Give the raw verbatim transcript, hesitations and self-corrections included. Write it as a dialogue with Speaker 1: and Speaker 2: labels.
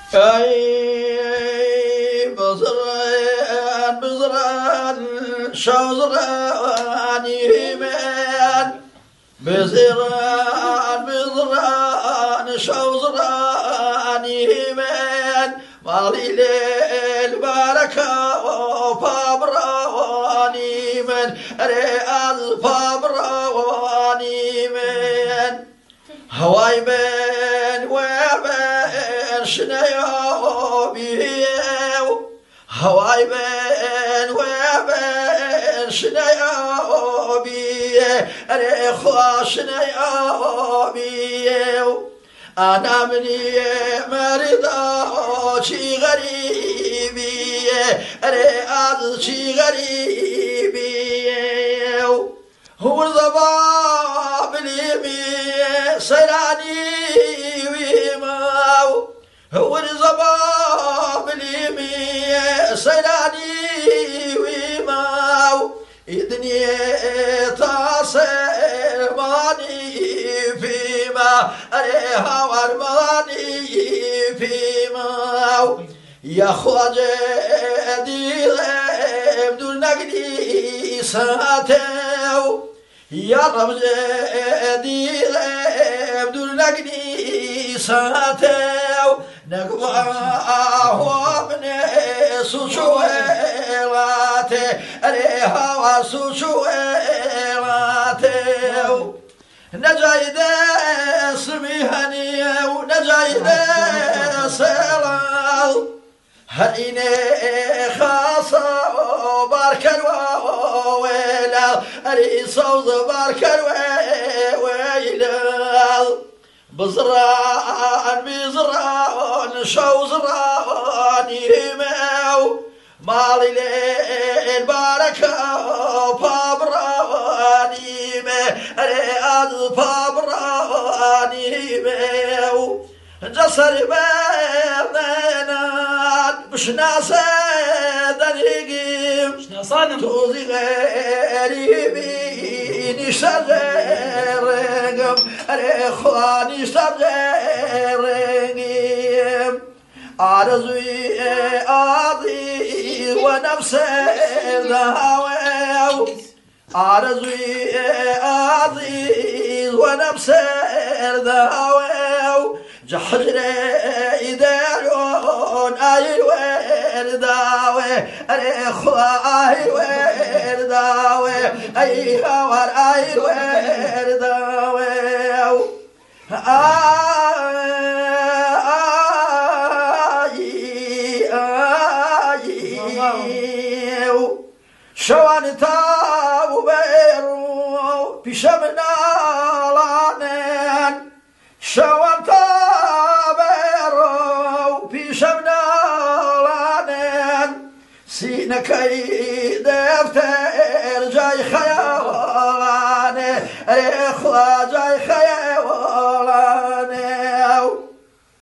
Speaker 1: أي بزران بزران شوزران يمين بزران بزران شوزران يمين مالي ليل بركة وفابراني من رياض فابراني من هواي بين وبين شنيو بيو هواي بين وبين شنيو بيو ريخوا شنيو بيو أنا مني مريضة شي غريبي رياض شي غريبي هو الضباب اليمي سيراني ويماو هو الضباب اليمي سيراني ويماو الدنيا تصير ماني فيما أريها ورماني فيما يا خواجة دي بدون نقدي ساتو يا رب دي بدون نقدي ساتو نقواه من سوشويلاتي أريها وسوشويلاتي نجايد سميهني ونجايد سلال هريني خاصة باركر ويلال هري صوت باركر ويلال بزران بزران شو زران يمو مالي ليل باركة فابراني مي رياض فابراني ميو جسر بينات بشناسة دنيقيم توزي غيري بيني شرقم ريخواني شرقم أرزوي أرضي ونفسي ذهوي أرزوي أرضي ونفسي ذهوي جحجري دارون أي ورداوي أريخواي ورداوي أي هوار أي ورداوي شوان تاو بيرو بشمنا لانين شوان تاو بيرو بشمنا لانين سينكي دفتر جاي خيالاني ريخوا جاي خيالاني